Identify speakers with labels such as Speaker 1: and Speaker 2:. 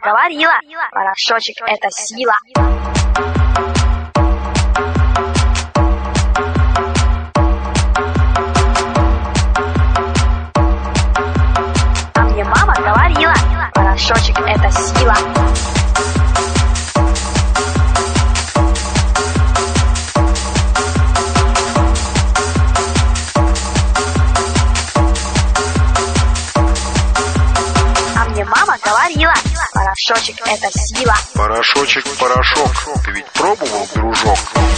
Speaker 1: говорила, порошочек — это сила. А мне мама говорила, порошочек — это сила. Мама говорила, порошочек — это сила.
Speaker 2: Порошочек, порошок, ты ведь пробовал, дружок?